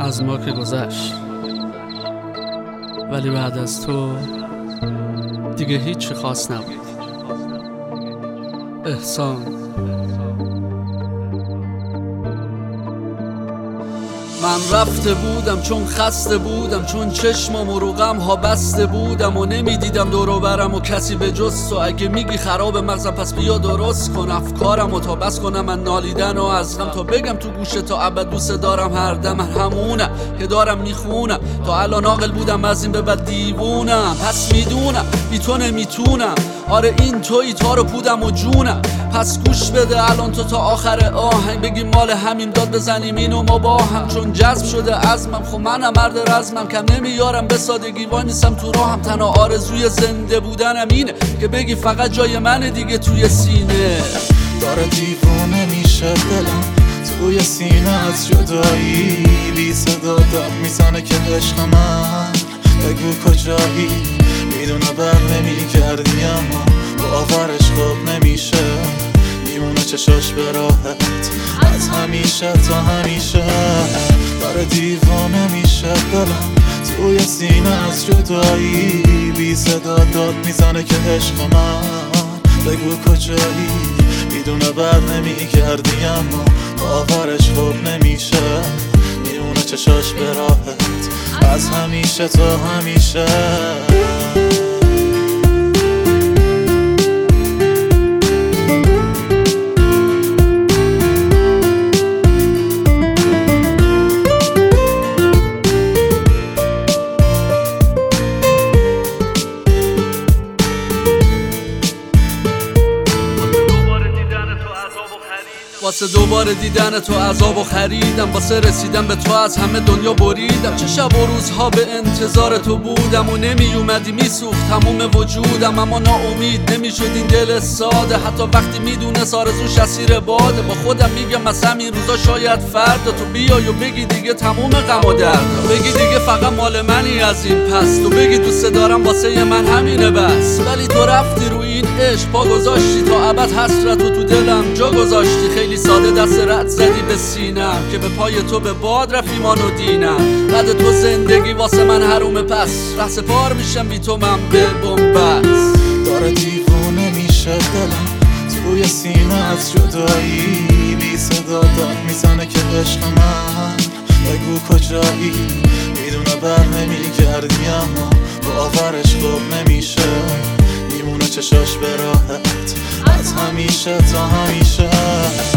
از ما که گذشت، ولی بعد از تو دیگه هیچی خاص نبود. احسان. من رفته بودم چون خسته بودم، چون چشمم و رو غم ها بسته بودم و نمیدیدم دور و برم و کسی به جز تو. اگه میگی خراب مغزم پس بیا درست کن افکارم و تا بس کنم من نالیدن و از غم، تا بگم تو گوشه تا ابد دوست دارم هر دم. من همونم که دارم میخونم، تا الان عاقل بودم از این به بعد دیوونم. پس میدونم بی تو نمیتونم، آره این تویی تار و پودم و جونم. پس گوش بده الان تو تا آخر آهنگ، بگیم مال همین داد بزنیم اینو ما با هم. چون جذب شده عزمم، خب منم مرد رزمم، کم نمیارم به سادگی وای نیستم تو راهم. تنها آرزوی زنده بودنم اینه که بگی فقط جای منه دیگه توی سینه. داره دیوونه میشه دلم توی سینه از جدایی، بی صدا داد میزنه که عشق من بگو کجایی. میدونه بر نمیگردی اما باورش خوب نمیشه، میمونه چشاش به راحت از همیشه تا همیشه. داره دیوانه میشه دلم توی سینه از جدایی، بی صدا داد میزنه که عشق من بگو کجایی. میدونه بر نمیگردی اما باورش خوب نمیشه، میمونه چشاش به راحت از همیشه تا همیشه. واسه دوباره دیدن تو عذاب و خریدم، واسه رسیدن به تو از همه دنیا بریدم. چه شب و روزها به انتظار تو بودم و نمی اومدی میسوخت تموم وجودم. اما ناامید نمیشد این دل ساده، حتی وقتی میدونست آرزوش اسیر باده. با خودم میگم از همین روزا شاید فردا تو بیای و بگی دیگه تموم غم و درد، بگی دیگه فقط مال منی از این پس. تو بگی دوست دارم واسه من همینه بس، ولی تو رفتی رو این عشق پا گذاشتی، تا ابد حسرتو تو دلم جا گذاشتی. خیلی ساده دست رد زدی به سینم که به پای تو به باد رفت ایمان و دینم. بعد تو زندگی واسه من حرومه، پس ره سپار میشم بی تو من به بنبست. داره دیوونه میشه دلم توی سینه از جدایی، بی صدا داد میزنه که عشق من بگو کجایی. میدونه بر نمیگردی اما باورش خوب نمیشه، میمونه چشاش به راحت از همیشه تا همیشه.